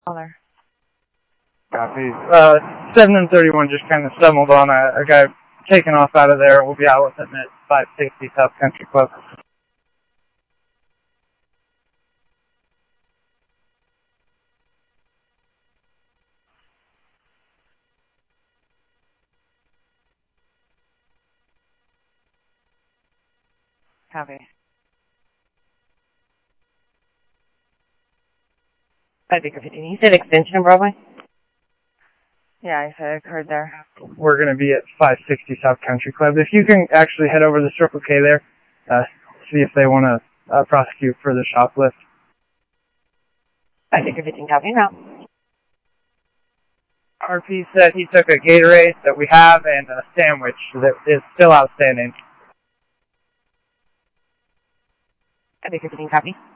Caller. Copy. 7 and 31 just kind of stumbled on a guy taking off out of there. We'll be out with him at 560 South Country Club. Copy. I think of it. You said extension of Broadway? Yeah, I said I heard there. We're going to be at 560 South Country Club. If you can actually head over to the Circle K there, see if they want to prosecute for the shoplift. I think everything copy now. RP said he took a Gatorade that we have and a sandwich that is still outstanding. I think everything copy.